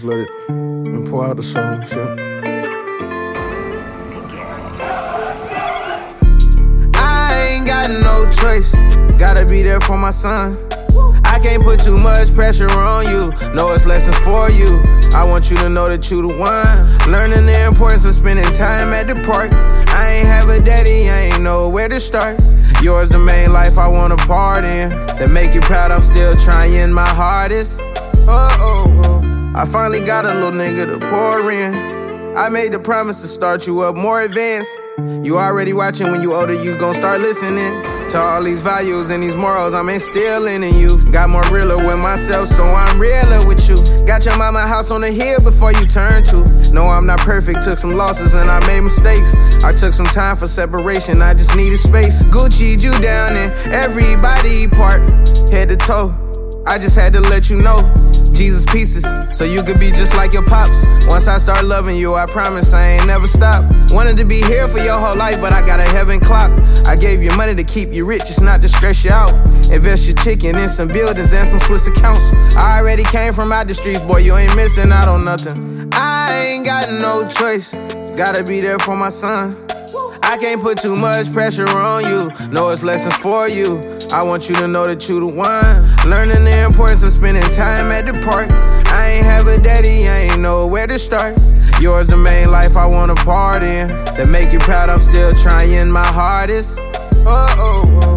just let it and pour out the soul and shit. I ain't got no choice, gotta be there for my son. I can't put too much pressure on you, know it's lessons for you. I want you to know that you the one. Learning the importance of spending time at the park. I ain't have a daddy, I ain't know where to start. Yours the main life I want a part in. To make you proud, I'm still trying my hardest. I finally got a little nigga to pour in. I made the promise to start you up more advanced. You already watching, when you older you gon' start listening to all these values and these morals I'm instilling in you. Got more realer with myself, so I'm realer with you. Got your mama house on the hill before you turn to. No, I'm not perfect, took some losses and I made mistakes. I took some time for separation, I just needed space. Gucci'd you down in every body part, head to toe. I just had to let you know, Jesus pieces, so you could be just like your pops. Once I start loving you, I promise I ain't never stop. Wanted to be here for your whole life, but I got a heaven clock. I gave you money to keep you rich, it's not to stress you out. Invest your chicken in some buildings and some Swiss accounts. I already came from out the streets, boy, you ain't missing out on nothing. I ain't got no choice, gotta be there for my son. I can't put too much pressure on you, know it's lessons for you. I want you to know that you the one. Learning the importance of spending time at the park. I ain't have a daddy, I ain't know where to start. Yours the main life I want a part in. To make you proud, I'm still trying my hardest.